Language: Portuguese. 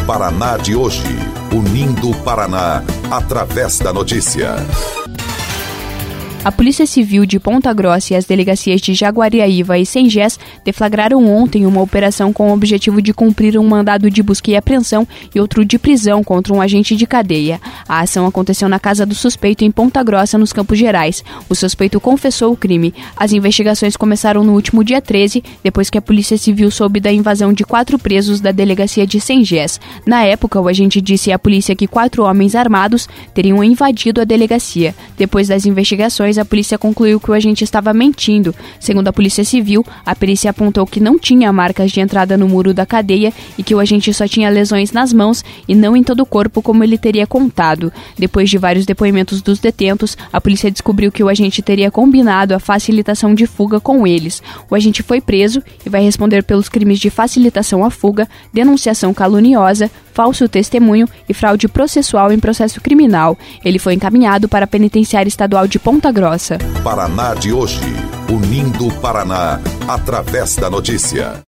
Paraná de hoje, unindo o Paraná através da notícia. A Polícia Civil de Ponta Grossa e as delegacias de Jaguariaíva e Sengés deflagraram ontem uma operação com o objetivo de cumprir um mandado de busca e apreensão e outro de prisão contra um agente de cadeia. A ação aconteceu na casa do suspeito em Ponta Grossa, nos Campos Gerais. O suspeito confessou o crime. As investigações começaram no último dia 13, depois que a Polícia Civil soube da invasão de 4 presos da delegacia de Sengés. Na época, o agente disse à polícia que 4 homens armados teriam invadido a delegacia. Depois das investigações, a polícia concluiu que o agente estava mentindo. Segundo a Polícia Civil, a perícia apontou que não tinha marcas de entrada no muro da cadeia e que o agente só tinha lesões nas mãos e não em todo o corpo, como ele teria contado. Depois de vários depoimentos dos detentos, a polícia descobriu que o agente teria combinado a facilitação de fuga com eles. O agente foi preso e vai responder pelos crimes de facilitação à fuga, denunciação caluniosa, falso testemunho e fraude processual em processo criminal. Ele foi encaminhado para a Penitenciária Estadual de Ponta Grossa. Paraná de hoje, unindo o Paraná através da notícia.